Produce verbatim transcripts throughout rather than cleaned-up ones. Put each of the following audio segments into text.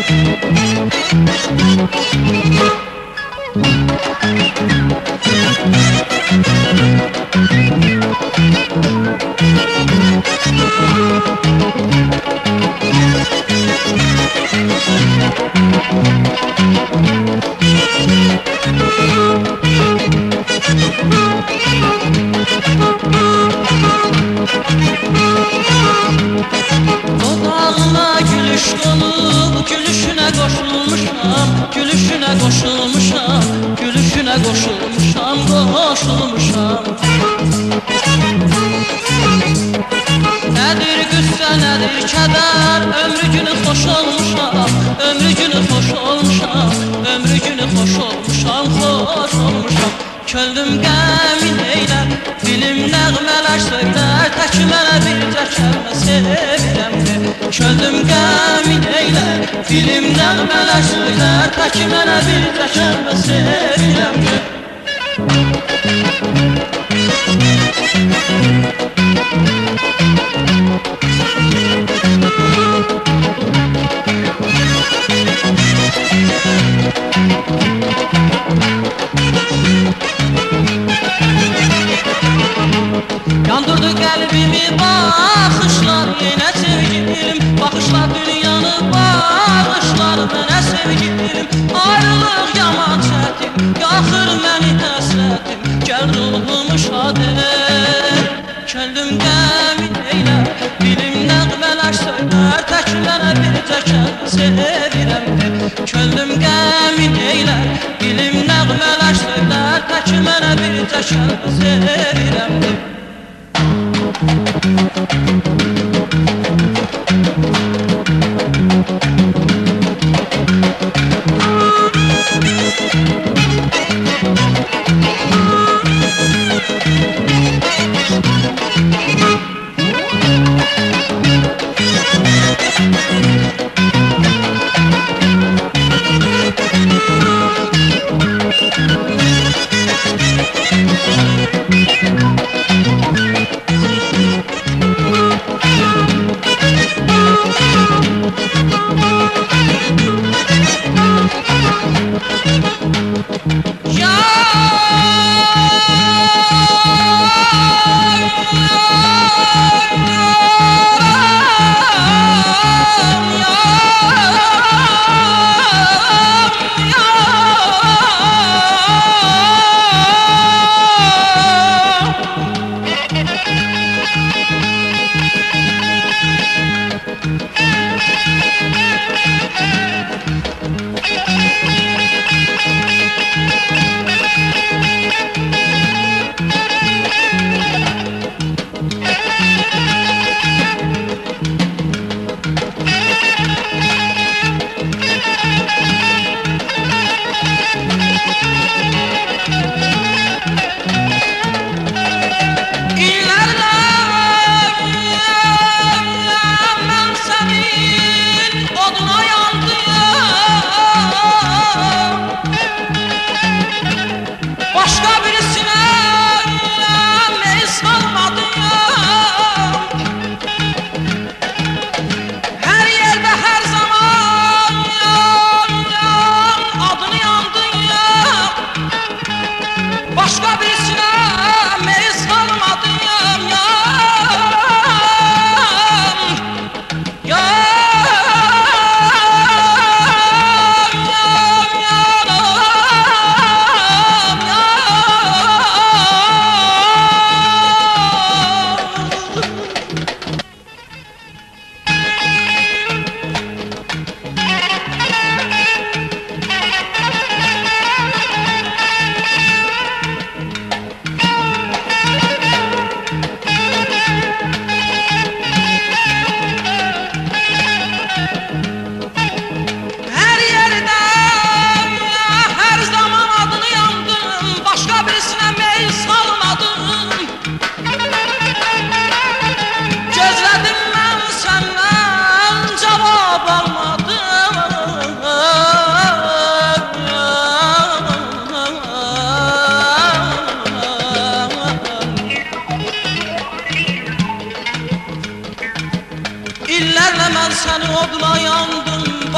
Dodağına gülüş dolu, gülüşüne koşulmuşam, gülüşüne koşulmuşam, gülüşüne koşulmuşam, koşulmuşam. Nedir qüssə, nedir kədər, ömrü günü xoş olmuşam, ömrü günü xoş olmuşam, ömrü günü xoş olmuşam, xoş olmuşam. Köldüm qəmin eylər, dilim nəğmələr söylər, tək mənə bircə kəlmə sevirəmdir. Köldüm qəmin eylər, dilim nəğmələr söylər, tək mənə bircə kəlmə sevirəmdir. Yandırdı qəlbimi baxışlar, yenə sevgilim, baxışlar dünyanı bağışlar mənə sevgilim. Ayrılıq yaman çətin, yaxır məni həsrətim, gəl ruhumu şad et. Köldüm qəmin eylər, dilim nəğmələr söylər, tək mənə bircə kəlmə sevirəmdir. Köldüm qəmin eylər, dilim nəğmələr söylər, tək mənə bircə kəlmə sevirəmdir.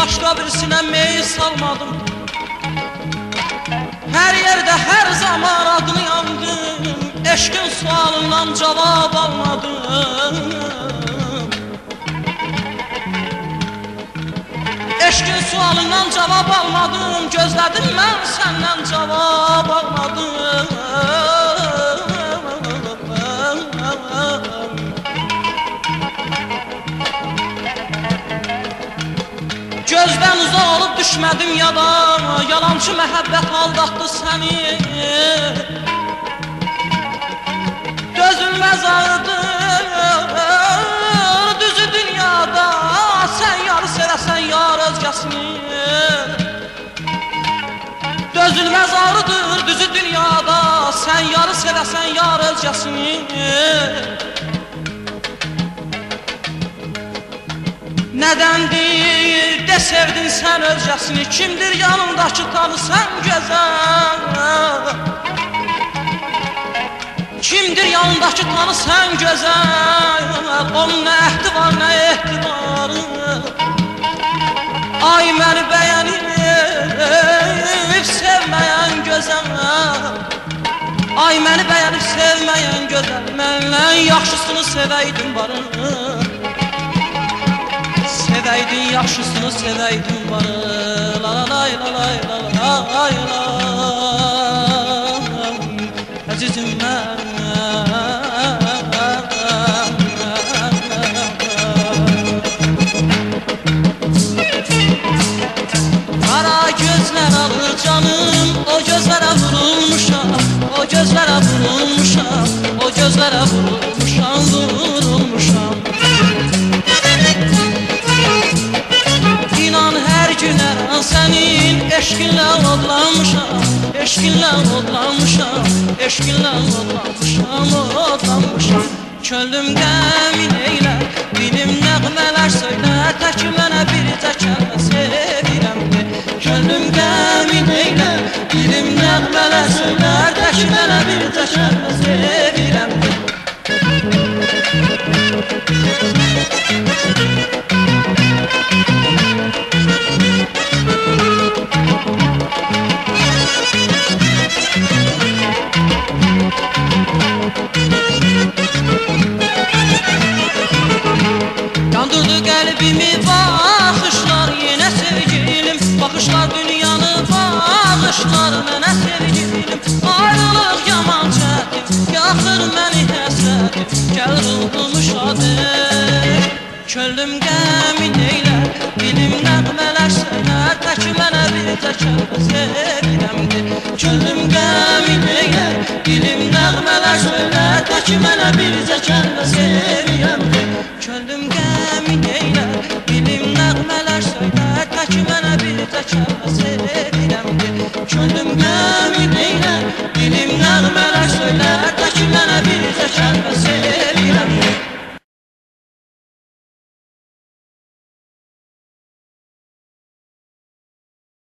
başqa birisinə meyil salmadım. Hər yerdə, hər zaman adını yandım, eşqin sualından cavab almadım. Eşqin sualından cavab almadım, gözlədim mən səndən cavab almadım. Gözdən uzaq olub düşmədim yada, yalancı məhəbbət aldatdı səni. Dözülməz ağrıdır düzü dünyada, sən yarı sevəsən yar özgəsini. Dözülməz ağrıdır düzü dünyada, sən yarı sevəsən yar özgəsini. Nədəndir de sevdin sən özgəsini, kimdir yanındakı tanısan gözəl? Kimdir yanındakı tanısan gözəl? Onun nə əhdi var, nə ehtibarı? Ay məni bəyənib sevməyən gözəl, ay məni bəyənib sevməyən gözəl, məndən yaxşısını sevəydin barın. Sevəydin yaxşısını sevəydin barı. La la lay la lay la lay la. Əzizim mən. Qara gözlər alır canım, o gözlərə vurulmuşam, o gözlərə vurulmuşam, o gözlərə vurulmuşam, vurulmuşam. İnan hər gün hər an sənin eşqinlə odlanmışam, eşqinlə odlanmışam, eşqinlə odlanmışam, odlanmışam. Könlüm qəmin eylər, dilim nəğmələr söylər, tək mənə bircə kəlmə sevirəmdir. Könlüm qəmin eylər, dilim nəğmələr söylər, tək mənə bircə kəlmə sevirəmdir. Yandırdı qəlbimi baxışlar, yenə sevgilim, baxışlar dünyanı bağışlar mənə sevgilim. Ayrılıq yaman çətin, yaxır məni həsrətim, gəl ruhumu şad et. Könlüm qəmin eylər, dilim nəğmələr söylər, tək mənə bircə kəlmə sevirəmdir. Könlüm qəmin eylər, dilim nəğmələr söylər, tək mənə bircə kəlmə